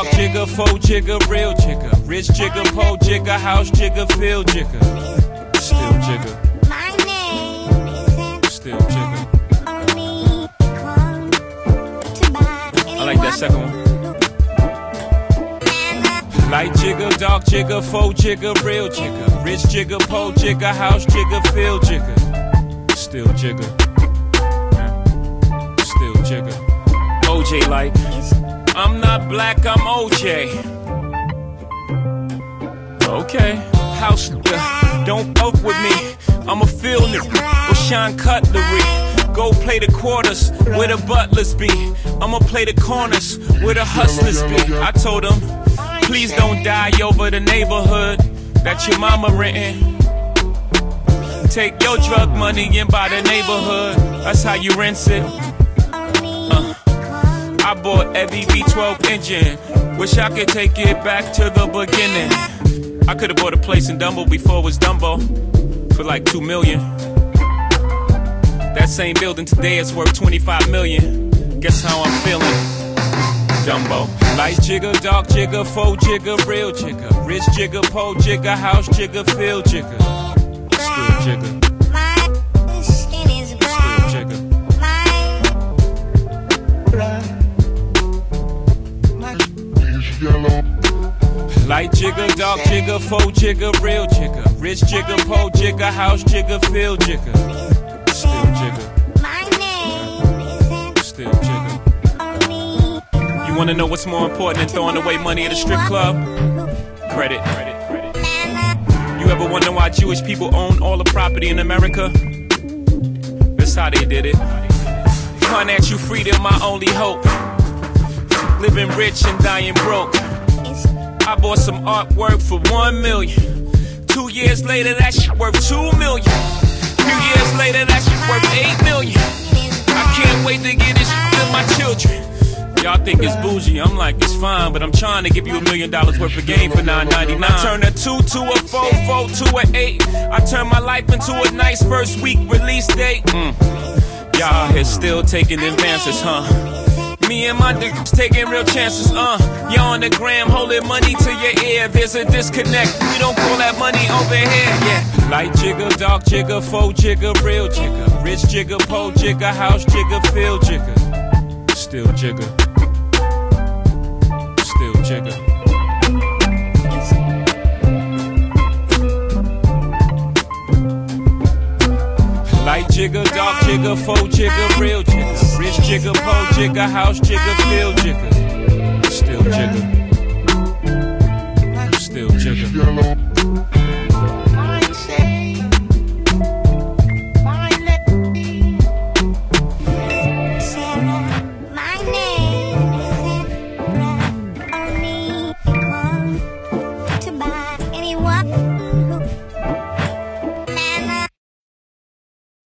jigger, faux jigger, real jigger. Rich jigger, po jigger, house jigger, field jigger. Still jigger. My name is Still jigger. I like that second one. Light jigger, dark jigger, faux jigger, real jigger. Rich jigger, po jigger, house jigger, field jigger. Still jigger. Still jigger. OJ like, I'm not black, I'm OJ. Okay. House nigga, don't fuck with me. I'm a field nigga with Sean Cutlery. Go play the quarters where the butlers be. I'ma play the corners where the hustlers be. I told them, please don't die over the neighborhood that your mama renting. Take your drug money and buy the neighborhood. That's how you rinse it. I bought every V12 engine. Wish I could take it back to the beginning. I could've bought a place in Dumbo before it was Dumbo for like $2 million. That same building today is worth $25 million. Guess how I'm feeling? Dumbo. Light jigger, dark jigger, faux jigger, real jigger. Rich jigger, po jigger, house jigger, field jigger. Still jigger. Still jigger. Light jigger, dark jigger, faux jigger, real jigger. Rich jigger, po jigger, house jigger, field jigger. Still jigger. Still jigger. You wanna know what's more important than throwing away money at a strip club? Credit. You ever wonder why Jewish people own all the property in America? That's how they did it. Financial freedom, my only hope. Living rich and dying broke. I bought some artwork for $1 million. 2 years later, that shit worth $2 million. Few years later, that shit worth $8 million. I can't wait to get this shit to my children. Y'all think it's bougie, I'm like, it's fine, but I'm trying to give you $1 million worth of game for $9.99. I turn a 2 to a 4, 4 to an 8. I turn my life into a nice first week release date. Y'all here still taking advances, huh? Me and my niggas taking real chances, Y'all on the gram holding money to your ear. There's a disconnect, we don't call that money over here, yeah. Light jigger, dark jigger, faux jigger, real jigger. Rich jigger, po jigger, house jigger, field jigger. Still jigger. Still jigger. Light jigger, dark jigger, faux jigger, real jigger. Rich jigger, po jigger, house jigger, field jigger. Still jigger. Still jigger.